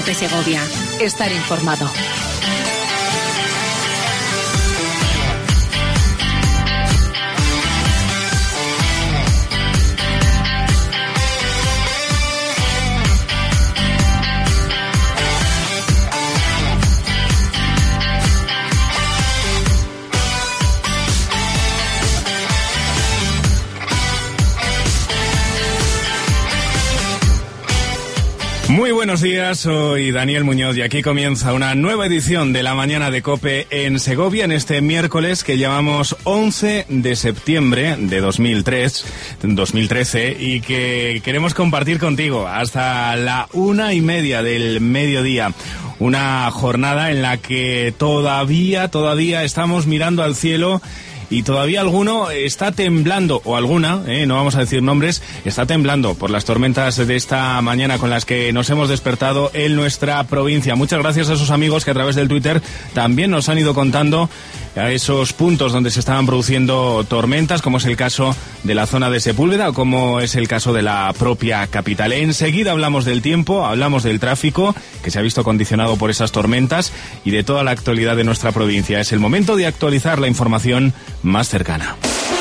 COPE Segovia. Estar informado. Muy buenos días, soy Daniel Muñoz y aquí comienza una nueva edición de la mañana de COPE en Segovia en este miércoles que llamamos 11 de septiembre de 2013 y que queremos compartir contigo hasta la 1:30 del mediodía. Una jornada en la que todavía estamos mirando al cielo y todavía alguno está temblando, o alguna, no vamos a decir nombres, está temblando por las tormentas de esta mañana con las que nos hemos despertado en nuestra provincia. Muchas gracias a esos amigos que a través del Twitter también nos han ido contando a esos puntos donde se estaban produciendo tormentas, como es el caso de la zona de Sepúlveda o como es el caso de la propia capital. Enseguida hablamos del tiempo, hablamos del tráfico, que se ha visto condicionado por esas tormentas, y de toda la actualidad de nuestra provincia. Es el momento de actualizar la información más cercana.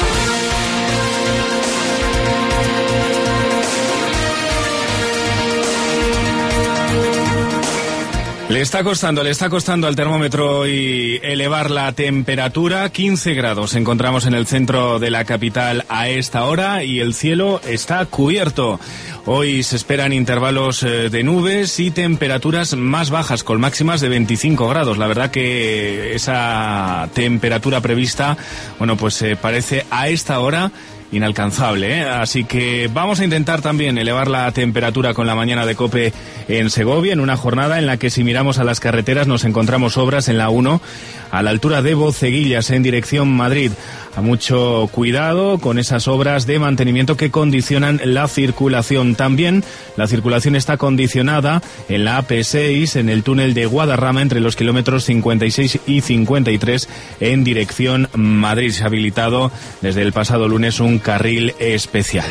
Le está costando al termómetro hoy elevar la temperatura. 15 grados encontramos en el centro de la capital a esta hora y el cielo está cubierto. Hoy se esperan intervalos de nubes y temperaturas más bajas, con máximas de 25 grados. La verdad que esa temperatura prevista, pues parece a esta hora inalcanzable, Así que vamos a intentar también elevar la temperatura con la mañana de COPE en Segovia, en una jornada en la que, si miramos a las carreteras, nos encontramos obras en la 1 a la altura de Boceguillas en dirección Madrid. A mucho cuidado con esas obras de mantenimiento que condicionan la circulación. También la circulación está condicionada en la AP6, en el túnel de Guadarrama, entre los kilómetros 56 y 53 en dirección Madrid. Se ha habilitado desde el pasado lunes un carril especial.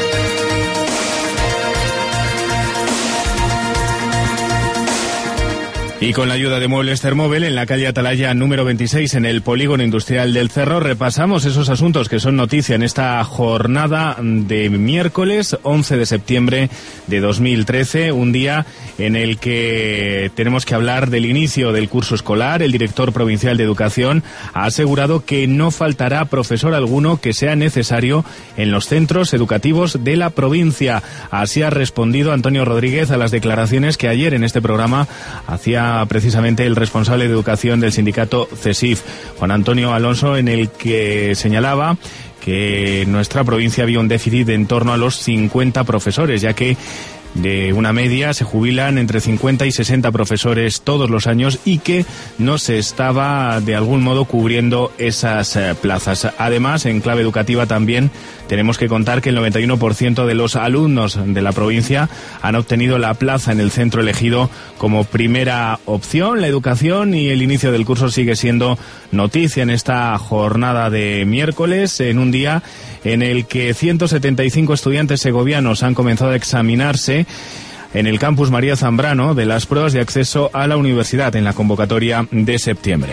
Y con la ayuda de Muebles Termóvel, en la calle Atalaya número 26, en el Polígono Industrial del Cerro, repasamos esos asuntos que son noticia en esta jornada de miércoles 11 de septiembre de 2013, un día en el que tenemos que hablar del inicio del curso escolar. El director provincial de Educación ha asegurado que no faltará profesor alguno que sea necesario en los centros educativos de la provincia. Así ha respondido Antonio Rodríguez a las declaraciones que ayer en este programa hacía precisamente el responsable de educación del sindicato CESIF, Juan Antonio Alonso, en el que señalaba que en nuestra provincia había un déficit de en torno a los 50 profesores, ya que de una media se jubilan entre 50 y 60 profesores todos los años y que no se estaba de algún modo cubriendo esas plazas. Además, en clave educativa también tenemos que contar que el 91% de los alumnos de la provincia han obtenido la plaza en el centro elegido como primera opción. La educación y el inicio del curso sigue siendo noticia en esta jornada de miércoles, en un día en el que 175 estudiantes segovianos han comenzado a examinarse en el campus María Zambrano de las pruebas de acceso a la universidad en la convocatoria de septiembre.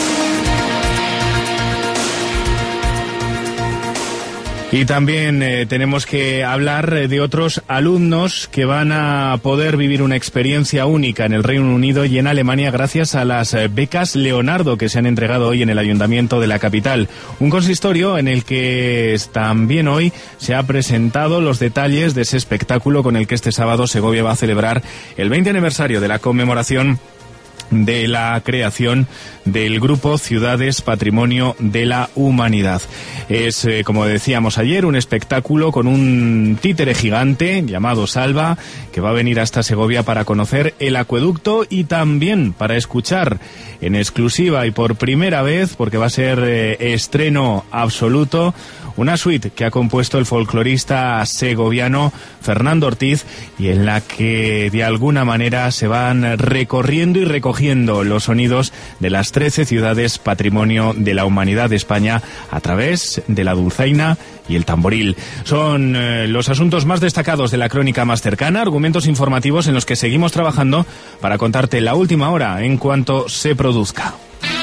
Y también tenemos que hablar de otros alumnos que van a poder vivir una experiencia única en el Reino Unido y en Alemania gracias a las becas Leonardo que se han entregado hoy en el Ayuntamiento de la capital. Un consistorio en el que también hoy se ha presentado los detalles de ese espectáculo con el que este sábado Segovia va a celebrar el 20 aniversario de la conmemoración de la creación del Grupo Ciudades Patrimonio de la Humanidad. Es, como decíamos ayer, un espectáculo con un títere gigante llamado Salva, que va a venir hasta Segovia para conocer el acueducto y también para escuchar en exclusiva y por primera vez, porque va a ser estreno absoluto, una suite que ha compuesto el folclorista segoviano Fernando Ortiz y en la que de alguna manera se van recorriendo y recogiendo recogiendo los sonidos de las 13 ciudades Patrimonio de la Humanidad de España a través de la dulzaina y el tamboril. Son los asuntos más destacados de la crónica más cercana, argumentos informativos en los que seguimos trabajando para contarte la última hora en cuanto se produzca.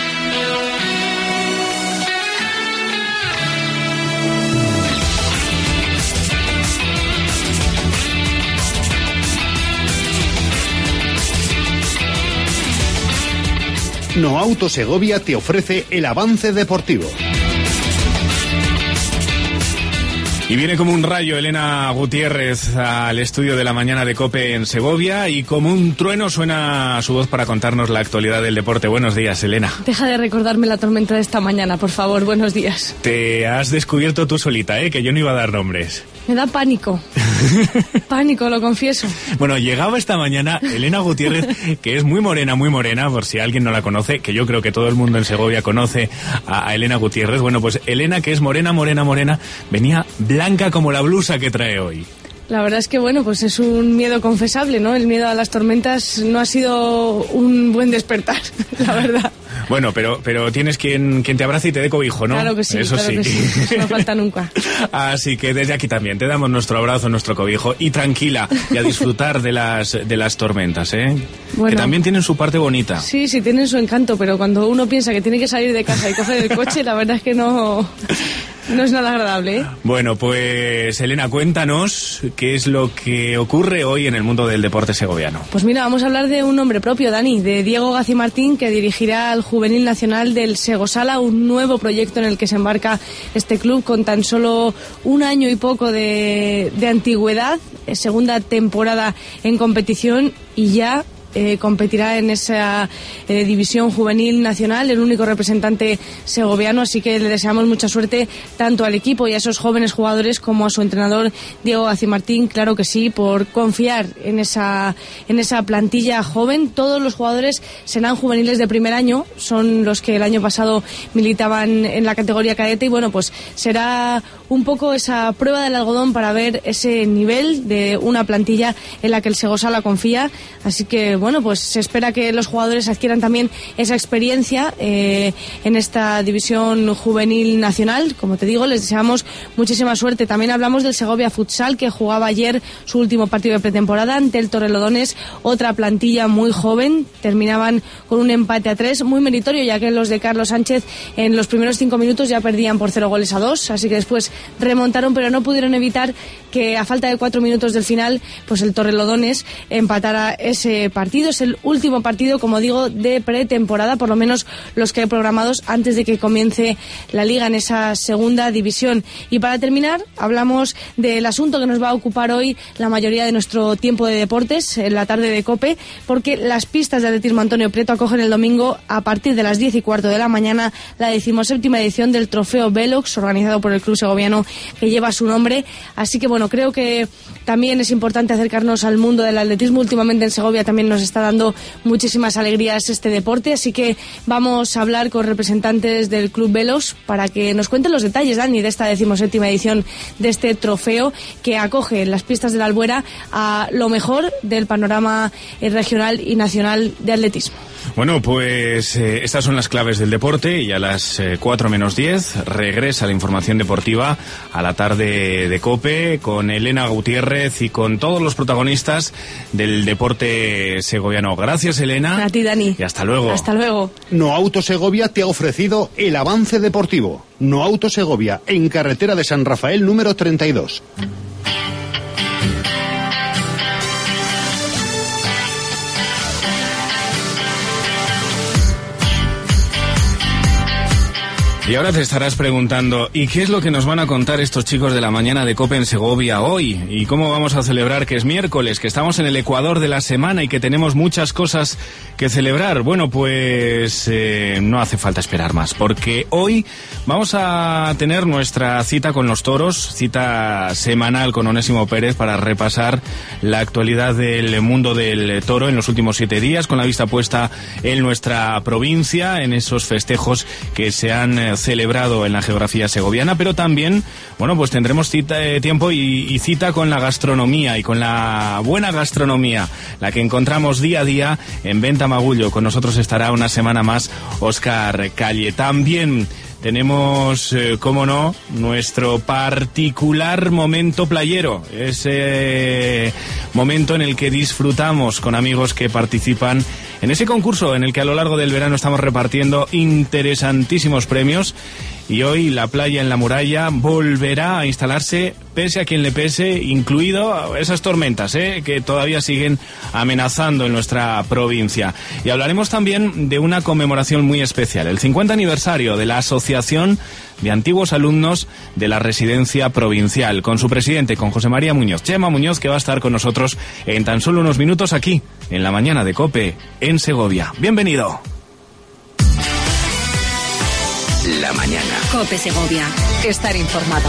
Noauto Segovia te ofrece el avance deportivo. Y viene como un rayo Elena Gutiérrez al estudio de la mañana de COPE en Segovia y como un trueno suena su voz para contarnos la actualidad del deporte. Buenos días, Elena. Deja de recordarme la tormenta de esta mañana, por favor. Buenos días. Te has descubierto tú solita, que yo no iba a dar nombres. Me da pánico. Pánico, lo confieso. Bueno, llegaba esta mañana Elena Gutiérrez, que es muy morena, por si alguien no la conoce, que yo creo que todo el mundo en Segovia conoce a Elena Gutiérrez. Bueno, pues Elena, que es morena, venía blanca como la blusa que trae hoy. La verdad es que, bueno, pues es un miedo confesable, ¿no? El miedo a las tormentas no ha sido un buen despertar, la verdad. Bueno, pero tienes quien te abrace y te dé cobijo, ¿no? Claro que sí, Eso claro que sí. Eso no falta nunca. Así que desde aquí también te damos nuestro abrazo, nuestro cobijo y tranquila y a disfrutar de las tormentas, Bueno, que también tienen su parte bonita. Sí, tienen su encanto, pero cuando uno piensa que tiene que salir de casa y coger el coche, la verdad es que no es nada agradable, Bueno, pues Elena, cuéntanos qué es lo que ocurre hoy en el mundo del deporte segoviano. Pues mira, vamos a hablar de un nombre propio, Dani, de Diego Gacimartín, que dirigirá al Juvenil Nacional del Segosala, un nuevo proyecto en el que se embarca este club con tan solo un año y poco de antigüedad, segunda temporada en competición y ya competirá en esa división juvenil nacional, el único representante segoviano, así que le deseamos mucha suerte tanto al equipo y a esos jóvenes jugadores como a su entrenador Diego Gacimartín, claro que sí, por confiar en esa plantilla joven. Todos los jugadores serán juveniles de primer año, son los que el año pasado militaban en la categoría cadete y bueno, pues será un poco esa prueba del algodón para ver ese nivel de una plantilla en la que el Segosala confía, así que bueno, pues se espera que los jugadores adquieran también esa experiencia en esta división juvenil nacional. Como te digo, les deseamos muchísima suerte. También hablamos del Segovia Futsal, que jugaba ayer su último partido de pretemporada ante el Torrelodones, otra plantilla muy joven. Terminaban con un empate a 3, muy meritorio, ya que los de Carlos Sánchez en los primeros 5 minutos ya perdían por 0-2, así que después remontaron, pero no pudieron evitar que a falta de 4 minutos del final, pues el Torrelodones empatara ese partido. Es el último partido, como digo, de pretemporada, por lo menos los que hay programados antes de que comience la liga en esa segunda división. Y para terminar, hablamos del asunto que nos va a ocupar hoy la mayoría de nuestro tiempo de deportes, en la tarde de COPE, porque las pistas de atletismo Antonio Prieto acogen el domingo a partir de las 10:15 de la mañana la 17ª edición del Trofeo Velox, organizado por el club segoviano que lleva su nombre. Así que bueno, creo que también es importante acercarnos al mundo del atletismo. Últimamente en Segovia también nos está dando muchísimas alegrías este deporte, así que vamos a hablar con representantes del Club Velox para que nos cuenten los detalles, Dani, de esta 17ª edición de este trofeo que acoge en las pistas de la Albuera a lo mejor del panorama regional y nacional de atletismo. Bueno, pues estas son las claves del deporte y a las 4:10 regresa la información deportiva a la tarde de COPE con Elena Gutiérrez y con todos los protagonistas del deporte segoviano. Gracias, Elena. A ti, Dani. Y hasta luego. Hasta luego. Noauto Segovia te ha ofrecido el avance deportivo. Noauto Segovia, en carretera de San Rafael número 32. Y ahora te estarás preguntando, ¿y qué es lo que nos van a contar estos chicos de la mañana de COPE en Segovia hoy? ¿Y cómo vamos a celebrar que es miércoles, que estamos en el ecuador de la semana y que tenemos muchas cosas que celebrar? Bueno, pues no hace falta esperar más, porque hoy vamos a tener nuestra cita con los toros, cita semanal con Onésimo Pérez para repasar la actualidad del mundo del toro en los últimos 7 días, con la vista puesta en nuestra provincia, en esos festejos que se han celebrado en la geografía segoviana, pero también, bueno, pues tendremos tiempo y cita con la gastronomía y con la buena gastronomía, la que encontramos día a día en Venta Magullo. Con nosotros estará una semana más Óscar Calle. También tenemos, cómo no, nuestro particular momento playero, ese momento en el que disfrutamos con amigos que participan en ese concurso en el que a lo largo del verano estamos repartiendo interesantísimos premios. Y hoy la playa en la muralla volverá a instalarse, pese a quien le pese, incluido esas tormentas que todavía siguen amenazando en nuestra provincia. Y hablaremos también de una conmemoración muy especial, el 50 aniversario de la Asociación de Antiguos Alumnos de la Residencia Provincial, con su presidente, con José María Muñoz, Chema Muñoz, que va a estar con nosotros en tan solo unos minutos aquí, en la mañana de COPE, en Segovia. ¡Bienvenido! La mañana. COPE Segovia. Estar informado.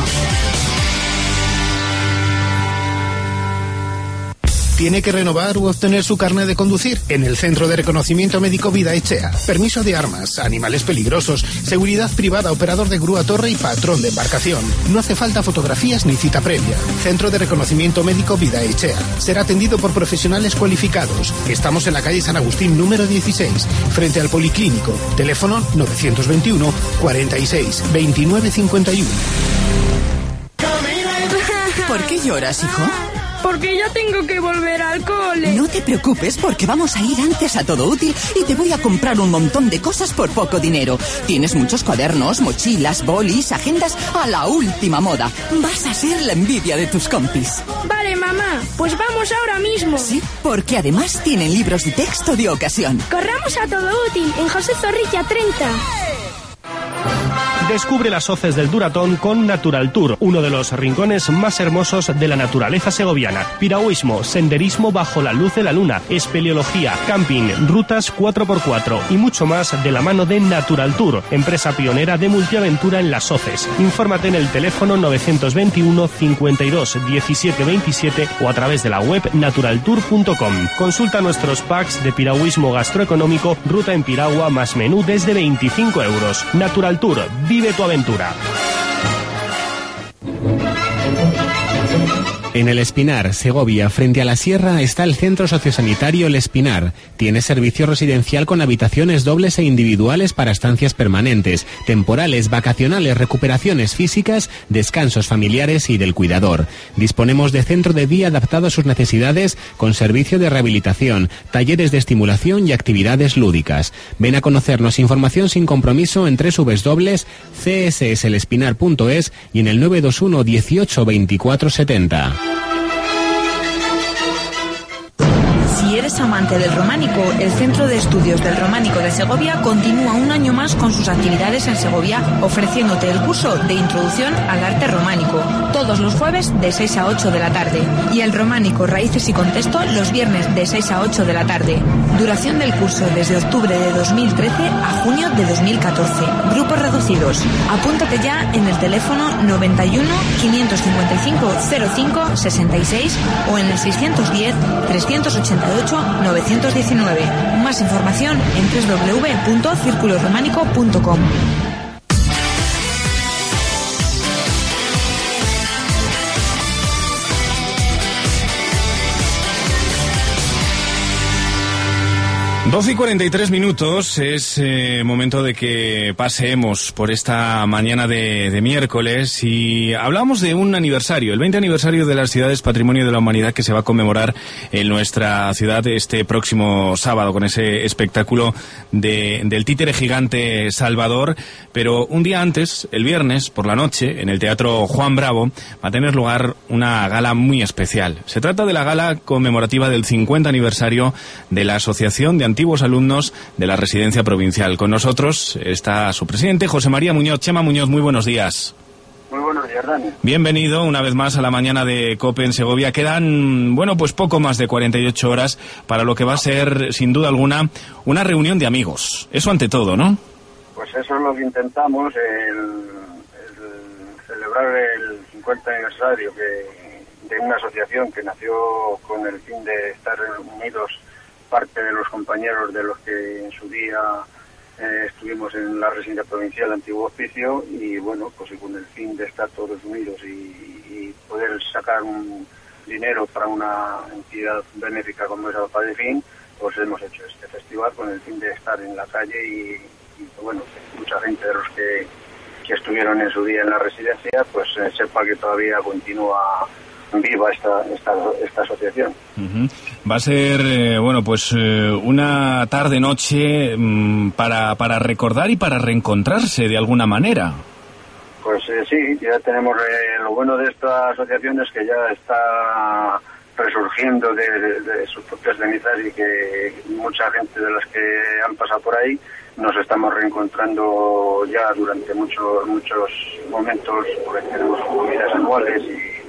¿Tiene que renovar u obtener su carnet de conducir? En el Centro de Reconocimiento Médico Vida Echea. Permiso de armas, animales peligrosos, seguridad privada, operador de grúa torre y patrón de embarcación. No hace falta fotografías ni cita previa. Centro de Reconocimiento Médico Vida Echea. Será atendido por profesionales cualificados. Estamos en la calle San Agustín número 16, frente al Policlínico. Teléfono 921 46 29 51. ¿Por qué lloras, hijo? Porque ya tengo que volver al cole. No te preocupes, porque vamos a ir antes a Todo Útil y te voy a comprar un montón de cosas por poco dinero. Tienes muchos cuadernos, mochilas, bolis, agendas a la última moda. Vas a ser la envidia de tus compis. Vale, mamá, pues vamos ahora mismo. Sí, porque además tienen libros de texto de ocasión. Corramos a Todo Útil, en José Zorrilla 30. Descubre las hoces del Duratón con Natural Tour, uno de los rincones más hermosos de la naturaleza segoviana. Piragüismo, senderismo bajo la luz de la luna, espeleología, camping, rutas 4x4 y mucho más de la mano de Natural Tour, empresa pionera de multiaventura en las hoces. Infórmate en el teléfono 921 52 17 27 o a través de la web naturaltour.com. Consulta nuestros packs de piragüismo gastroeconómico, ruta en piragua más menú desde 25 euros. Natural Tour, vive tu aventura. En El Espinar, Segovia, frente a la sierra, está el Centro Sociosanitario El Espinar. Tiene servicio residencial con habitaciones dobles e individuales para estancias permanentes, temporales, vacacionales, recuperaciones físicas, descansos familiares y del cuidador. Disponemos de centro de día adaptado a sus necesidades, con servicio de rehabilitación, talleres de estimulación y actividades lúdicas. Ven a conocernos. Información sin compromiso en www.csselespinaar.es y en el 921 18 24 70. Si eres amante del románico, el Centro de Estudios del Románico de Segovia continúa un año más con sus actividades en Segovia, ofreciéndote el curso de Introducción al Arte Románico, todos los jueves de 6 a 8 de la tarde, y el Románico Raíces y Contexto los viernes de 6 a 8 de la tarde. Duración del curso desde octubre de 2013 a junio de 2014. Grupos reducidos. Apúntate ya en el teléfono 91 555 05 66 o en el 610 388 919. Más información en www.circulorrománico.com. Doce y 43 minutos es momento de que paseemos por esta mañana de miércoles y hablamos de un aniversario, el 20 aniversario de las ciudades Patrimonio de la Humanidad, que se va a conmemorar en nuestra ciudad este próximo sábado con ese espectáculo del títere gigante Salvador. Pero un día antes, el viernes por la noche, en el Teatro Juan Bravo, va a tener lugar una gala muy especial. Se trata de la gala conmemorativa del 50 aniversario de la Asociación de Antiguos Alumnos de la Residencia Provincial. Con nosotros está su presidente, José María Muñoz. Chema Muñoz, muy buenos días. Muy buenos días, Dani. Bienvenido una vez más a la mañana de COPE en Segovia. Quedan, bueno, pues poco más de 48 horas para lo que va a ser, sin duda alguna, una reunión de amigos. Eso ante todo, ¿no? Pues eso es lo que intentamos, el celebrar el 50 aniversario de una asociación que nació con el fin de estar unidos parte de los compañeros de los que en su día estuvimos en la residencia provincial de Antiguo Hospicio y bueno, pues con el fin de estar todos unidos y poder sacar un dinero para una entidad benéfica como es Apadefin, pues hemos hecho este festival con el fin de estar en la calle y bueno, que mucha gente de los que estuvieron en su día en la residencia pues sepa que todavía continúa viva esta asociación. Va a ser bueno, pues una tarde-noche para recordar y para reencontrarse de alguna manera. Pues sí, ya tenemos lo bueno de esta asociación es que ya está resurgiendo de sus propias cenizas y que mucha gente de las que han pasado por ahí nos estamos reencontrando ya durante muchos momentos, porque tenemos comidas anuales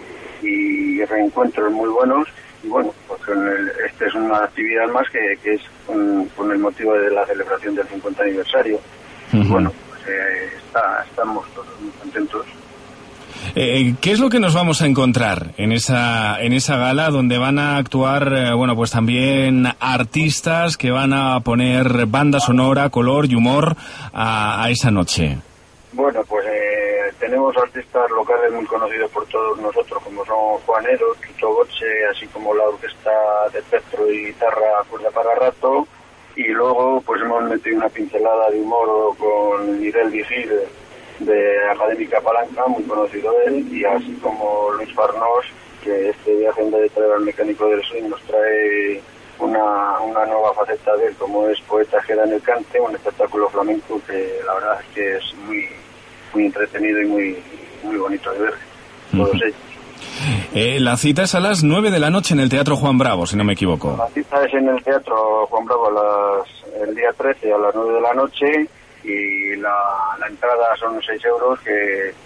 y reencuentros muy buenos. Y bueno, pues esta es una actividad más que es con el motivo de la celebración del 50 aniversario. Y bueno, pues estamos todos muy contentos. ¿Qué es lo que nos vamos a encontrar en esa gala donde van a actuar, bueno, pues también artistas que van a poner banda sonora, color y humor a esa noche? Bueno, pues tenemos artistas locales muy conocidos por todos nosotros, como son Juanero, Tuto Boche, así como la orquesta de Petro y guitarra Cuerda para Rato, y luego pues hemos metido una pincelada de humor con Miguel Vigil de Académica Palanca, muy conocido él, y así como Luis Farnós, que este viaje en vez de traer al mecánico del swing nos trae una nueva faceta de él, como es poeta Gera en el Cante, un espectáculo flamenco que la verdad es que es muy entretenido y muy bonito de ver, todos ellos. La cita es a las 9 de la noche en el Teatro Juan Bravo, si no me equivoco. La cita es en el Teatro Juan Bravo el día 13 a las 9 de la noche y la entrada son 6 euros, que es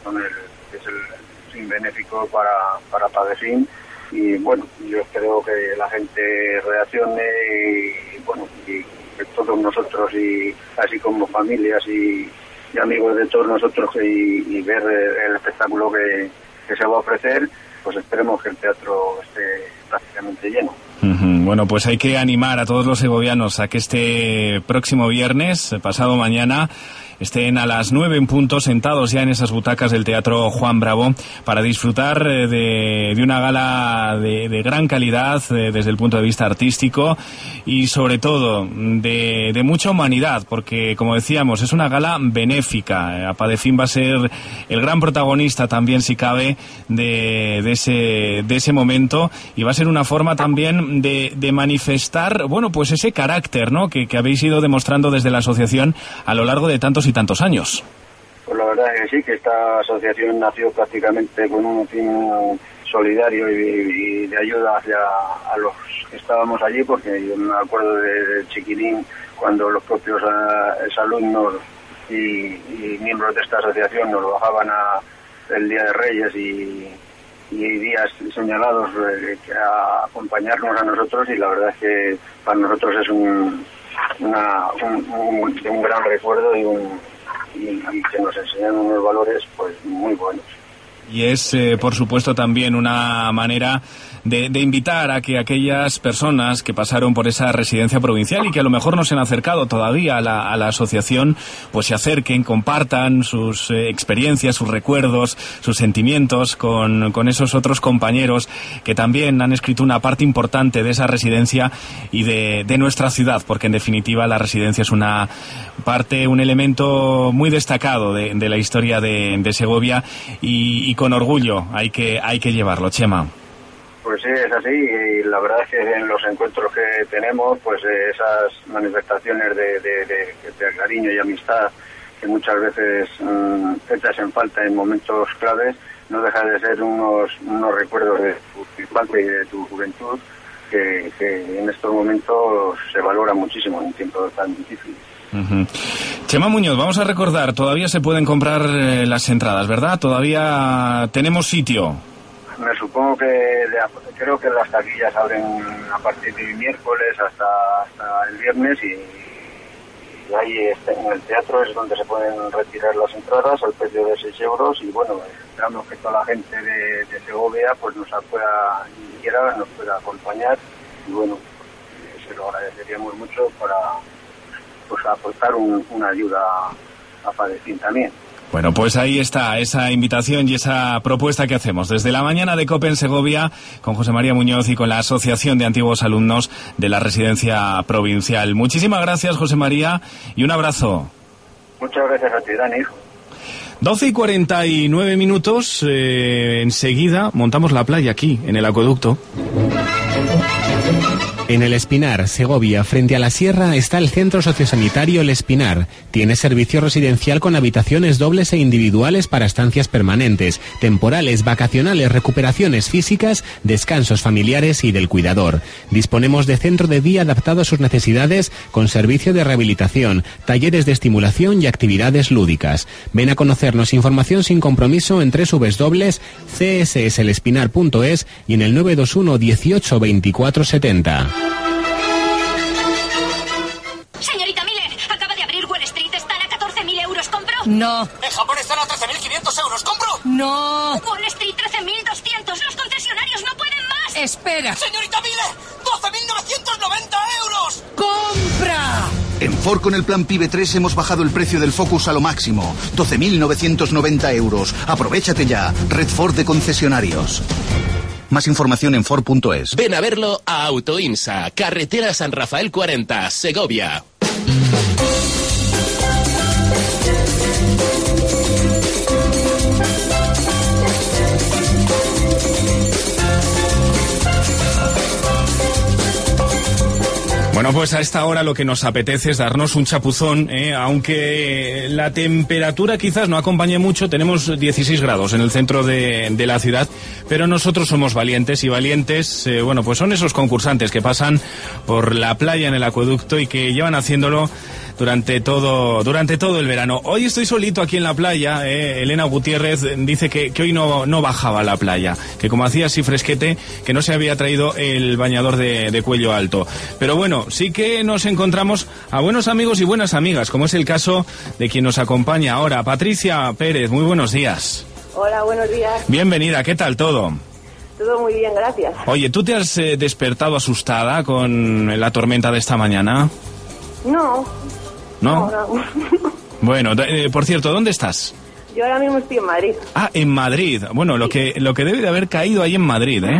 el fin benéfico para Apadefin. Y bueno, yo espero que la gente reaccione y bueno, y que todos nosotros, y así como familias y amigos de todos nosotros, y ver el espectáculo que se va a ofrecer, pues esperemos que el teatro esté prácticamente lleno. Bueno, pues hay que animar a todos los segovianos a que este próximo viernes, pasado mañana, estén a las 9 en punto sentados ya en esas butacas del Teatro Juan Bravo para disfrutar de una gala de gran calidad desde el punto de vista artístico y sobre todo de mucha humanidad, porque como decíamos es una gala benéfica. Apadefin va a ser el gran protagonista también, si cabe, de ese momento, y va a ser una forma también de manifestar, bueno, pues ese carácter, ¿no?, que habéis ido demostrando desde la asociación a lo largo de tantos y tantos años. Pues la verdad es que sí, que esta asociación nació prácticamente con un fin solidario y de ayuda a los que estábamos allí, porque yo me acuerdo de chiquilín cuando los propios exalumnos y miembros de esta asociación nos bajaban el Día de Reyes y días señalados a acompañarnos a nosotros, y la verdad es que para nosotros es un gran recuerdo y que nos enseñan unos valores pues muy buenos. Y es, por supuesto, también una manera de invitar a que aquellas personas que pasaron por esa residencia provincial y que a lo mejor no se han acercado todavía a la asociación, pues se acerquen, compartan sus experiencias, sus recuerdos, sus sentimientos con esos otros compañeros que también han escrito una parte importante de esa residencia y de nuestra ciudad, porque en definitiva la residencia es una parte, un elemento muy destacado de la historia de Segovia, y con orgullo hay que llevarlo, Chema. Pues sí, es así, y la verdad es que en los encuentros que tenemos, pues esas manifestaciones de cariño y amistad que muchas veces echas en falta en momentos claves, no deja de ser unos recuerdos de tu infancia y de tu juventud que en estos momentos se valora muchísimo en tiempos tan difíciles. Chema Muñoz, vamos a recordar, todavía se pueden comprar las entradas, ¿verdad? Todavía tenemos sitio. Me supongo que creo que las taquillas abren a partir de miércoles hasta el viernes, y ahí en el teatro es donde se pueden retirar las entradas al precio de 6 euros, y bueno, esperamos que toda la gente de Segovia pues nos pueda acompañar, y bueno, se lo agradeceríamos mucho pues aportar una ayuda a Padecín también. Bueno, pues ahí está esa invitación y esa propuesta que hacemos desde la mañana de COPE en Segovia con José María Muñoz y con la Asociación de Antiguos Alumnos de la Residencia Provincial. Muchísimas gracias, José María, y un abrazo. Muchas gracias a ti, Dani. 12:49, enseguida montamos la playa aquí, en el acueducto. En El Espinar, Segovia, frente a la sierra, está el Centro Sociosanitario El Espinar. Tiene servicio residencial con habitaciones dobles e individuales para estancias permanentes, temporales, vacacionales, recuperaciones físicas, descansos familiares y del cuidador. Disponemos de centro de día adaptado a sus necesidades con servicio de rehabilitación, talleres de estimulación y actividades lúdicas. Ven a conocernos. Información sin compromiso en www.csselespinaar.es y en el 921 18 24 70. Señorita Miller, acaba de abrir Wall Street, están a 14.000 euros, ¿compro? No. En Japón están a 13.500 euros, ¿compro? No. Wall Street 13.200, los concesionarios no pueden más. Espera. Señorita Miller, 12.990 euros. ¡Compra! En Ford con el plan PIBE 3 hemos bajado el precio del Focus a lo máximo, 12.990 euros. Aprovéchate ya, Red Ford de concesionarios. Más información en Ford.es. Ven a verlo a Autoinsa, carretera San Rafael 40, Segovia. Bueno, pues a esta hora lo que nos apetece es darnos un chapuzón, aunque la temperatura quizás no acompañe mucho. Tenemos 16 grados en el centro de la ciudad, pero nosotros somos valientes, y valientes, bueno, pues son esos concursantes que pasan por la playa en el acueducto y que llevan haciéndolo durante todo el verano. Hoy estoy solito aquí en la playa. Elena Gutiérrez dice que hoy no bajaba a la playa, que como hacía así fresquete, que no se había traído el bañador de cuello alto. Pero bueno, sí que nos encontramos a buenos amigos y buenas amigas, como es el caso de quien nos acompaña ahora, Patricia Pérez. Muy buenos días. Hola, buenos días. Bienvenida, ¿qué tal todo? Todo muy bien, gracias. Oye, ¿tú te has despertado asustada con la tormenta de esta mañana? No. ¿No? No. Bueno, por cierto, ¿dónde estás? Yo ahora mismo estoy en Madrid. Ah, en Madrid. Bueno, sí. lo que debe de haber caído ahí en Madrid, ¿eh?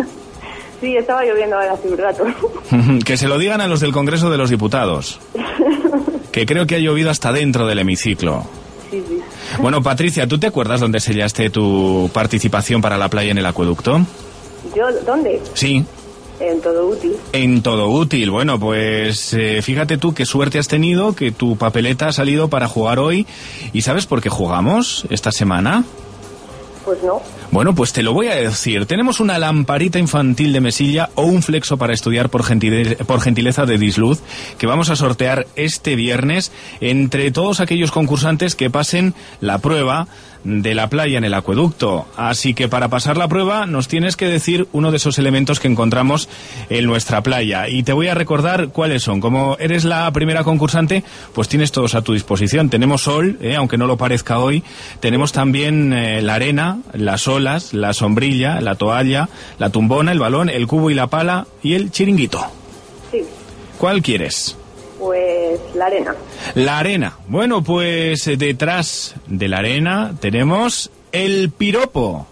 Sí, estaba lloviendo ahora hace un rato. Que se lo digan a los del Congreso de los Diputados. Que creo que ha llovido hasta dentro del hemiciclo. Sí, sí. Bueno, Patricia, ¿tú te acuerdas dónde sellaste tu participación para la playa en el acueducto? ¿Yo? ¿Dónde? Sí. En Todo Útil. En Todo Útil. Bueno, pues fíjate tú qué suerte has tenido, que tu papeleta ha salido para jugar hoy. ¿Y sabes por qué jugamos esta semana? Pues no. Bueno, pues te lo voy a decir. Tenemos una lamparita infantil de mesilla o un flexo para estudiar por gentileza de Disluz, que vamos a sortear este viernes entre todos aquellos concursantes que pasen la prueba de la playa en el acueducto. Así que para pasar la prueba nos tienes que decir uno de esos elementos que encontramos en nuestra playa. Y te voy a recordar cuáles son. Como eres la primera concursante, pues tienes todos a tu disposición. Tenemos sol, aunque no lo parezca hoy. Tenemos también la arena, las olas, la sombrilla, la toalla, la tumbona, el balón, el cubo y la pala y el chiringuito. Sí. ¿Cuál quieres? Pues la arena. La arena. Bueno, pues detrás de la arena tenemos el piropo.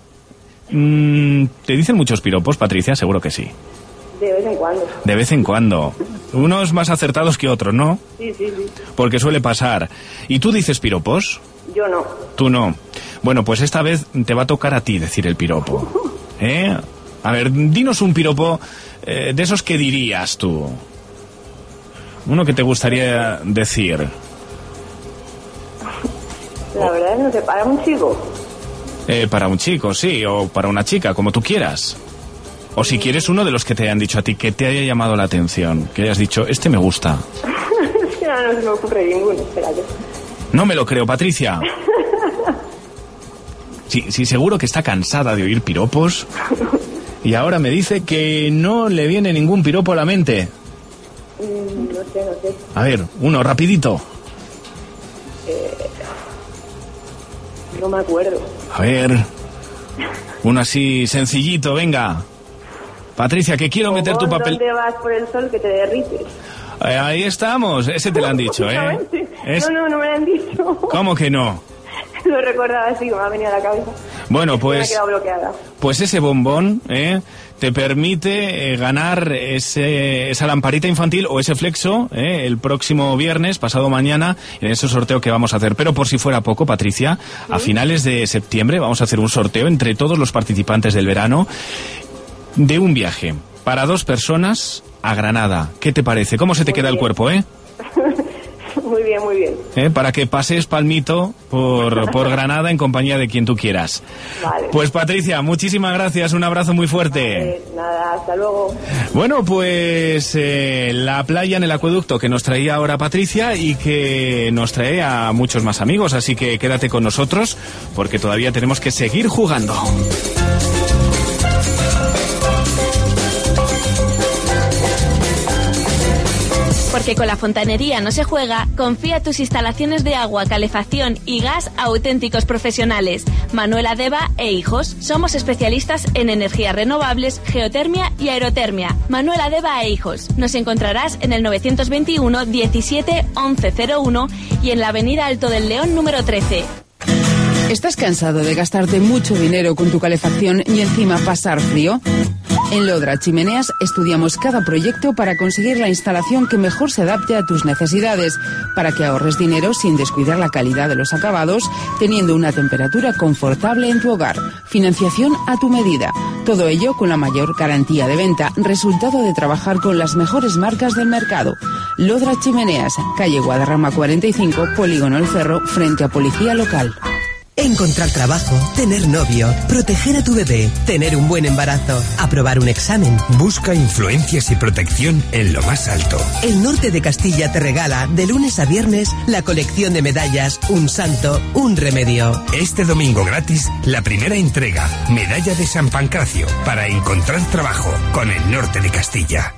¿Te dicen muchos piropos, Patricia? Seguro que sí. De vez en cuando. De vez en cuando. Unos más acertados que otros, ¿no? Sí, sí, sí. Porque suele pasar. ¿Y tú dices piropos? Yo no. Tú no. Bueno, pues esta vez te va a tocar a ti decir el piropo. A ver, dinos un piropo de esos que dirías tú. Uno que te gustaría decir. La verdad no sé, para un chico. Para un chico, sí, o para una chica, como tú quieras. O si quieres uno de los que te hayan dicho a ti, que te haya llamado la atención, que hayas dicho, este me gusta. Es que no se me ocurre ninguno, espérate. No me lo creo, Patricia. Sí, seguro que está cansada de oír piropos. Y ahora me dice que no le viene ningún piropo a la mente. No sé. A ver, uno, rapidito. No me acuerdo. A ver, uno así sencillito, venga. Patricia, que quiero meter tu papel... ¿Dónde vas por el sol que te derrites? Ahí estamos, ese te lo han dicho, ¿eh? No me lo han dicho. ¿Cómo que no? Lo recordaba así, me ha venido a la cabeza. Bueno, pues... Me he quedado bloqueada. Pues ese bombón, te permite ganar esa lamparita infantil o ese flexo el próximo viernes, pasado mañana, en ese sorteo que vamos a hacer. Pero por si fuera poco, Patricia, a finales de septiembre vamos a hacer un sorteo entre todos los participantes del verano de un viaje para 2 personas a Granada. ¿Qué te parece? ¿Cómo se te queda el cuerpo, Muy bien, muy bien. Para que pases palmito por Granada en compañía de quien tú quieras. Vale. Pues Patricia, muchísimas gracias, un abrazo muy fuerte. Nada, hasta luego. Bueno, pues la playa en el acueducto que nos traía ahora Patricia y que nos trae a muchos más amigos, así que quédate con nosotros porque todavía tenemos que seguir jugando. Porque con la fontanería no se juega, confía en tus instalaciones de agua, calefacción y gas a auténticos profesionales. Manuela Deva e Hijos. Somos especialistas en energías renovables, geotermia y aerotermia. Manuela Deva e Hijos. Nos encontrarás en el 921 17 1101 y en la avenida Alto del León número 13. ¿Estás cansado de gastarte mucho dinero con tu calefacción y encima pasar frío? En Lodra Chimeneas estudiamos cada proyecto para conseguir la instalación que mejor se adapte a tus necesidades, para que ahorres dinero sin descuidar la calidad de los acabados, teniendo una temperatura confortable en tu hogar. Financiación a tu medida. Todo ello con la mayor garantía de venta, resultado de trabajar con las mejores marcas del mercado. Lodra Chimeneas, calle Guadarrama 45, Polígono El Cerro, frente a Policía Local. Encontrar trabajo, tener novio, proteger a tu bebé, tener un buen embarazo, aprobar un examen. Busca influencias y protección en lo más alto. El Norte de Castilla te regala, de lunes a viernes, la colección de medallas Un Santo, un Remedio. Este domingo gratis, la primera entrega, Medalla de San Pancracio, para encontrar trabajo con el Norte de Castilla.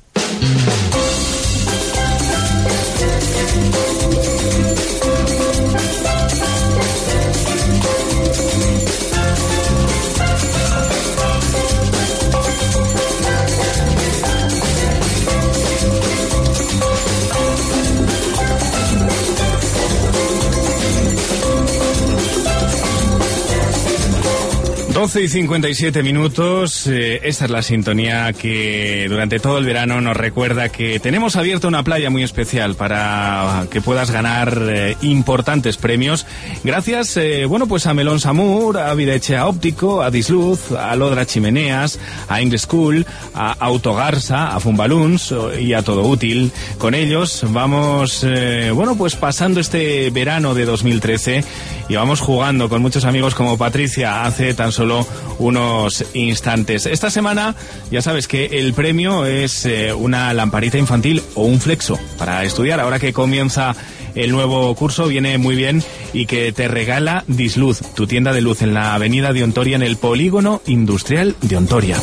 Doce y 57 minutos, esta es la sintonía que durante todo el verano nos recuerda que tenemos abierta una playa muy especial para que puedas ganar importantes premios. Gracias, pues a Melón Samur, a Videchea Óptico, a Disluz, a Lodra Chimeneas, a English School, a Autogarza, a Fumballoons y a Todo Útil. Con ellos vamos, pasando este verano de 2013 y vamos jugando con muchos amigos como Patricia hace tan solo unos instantes. Esta semana ya sabes que el premio es una lamparita infantil o un flexo para estudiar. Ahora que comienza el nuevo curso viene muy bien y que te regala Disluz, tu tienda de luz en la avenida de Ontoria, en el Polígono Industrial de Ontoria.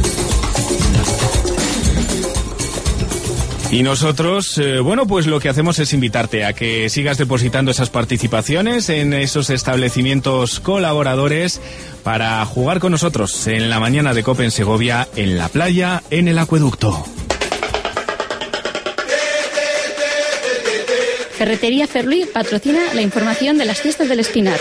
Y nosotros, lo que hacemos es invitarte a que sigas depositando esas participaciones en esos establecimientos colaboradores para jugar con nosotros en la mañana de COPE en Segovia, en la playa, en el acueducto. Ferretería Ferluí patrocina la información de las fiestas del Espinar.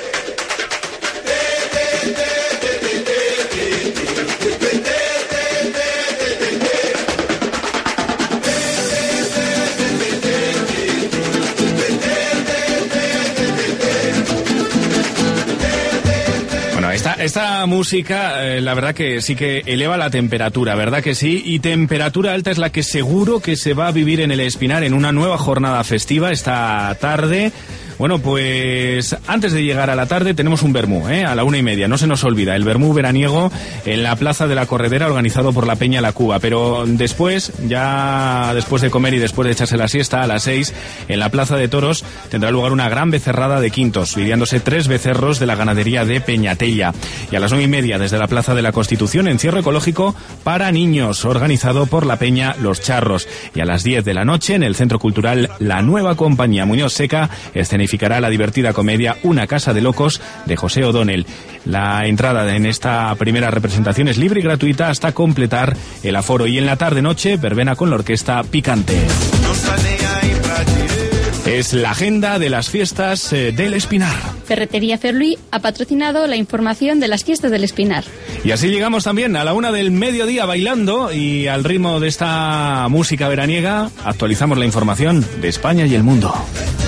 Esta música, la verdad que sí que eleva la temperatura, ¿verdad que sí? Y temperatura alta es la que seguro que se va a vivir en el Espinar en una nueva jornada festiva esta tarde. Bueno, pues antes de llegar a la tarde tenemos un vermú, a la 1:30, no se nos olvida, el vermú veraniego en la Plaza de la Corredera organizado por la Peña La Cuba, pero después de comer y después de echarse la siesta, a las 6, en la Plaza de Toros tendrá lugar una gran becerrada de quintos, lidiándose 3 becerros de la ganadería de Peñatella, y a las 9:30 desde la Plaza de la Constitución, encierro ecológico para niños, organizado por la Peña Los Charros, y a las 10 de la noche en el Centro Cultural La Nueva Compañía Muñoz Seca escenificará la divertida comedia Una Casa de Locos de José O'Donnell. La entrada en esta primera representación es libre y gratuita hasta completar el aforo, y en la tarde-noche verbena con la orquesta Picante. Es la agenda de las fiestas del Espinar. Ferretería Ferluí ha patrocinado la información de las fiestas del Espinar. Y así llegamos también a la 1 del mediodía bailando, y al ritmo de esta música veraniega actualizamos la información de España y el mundo.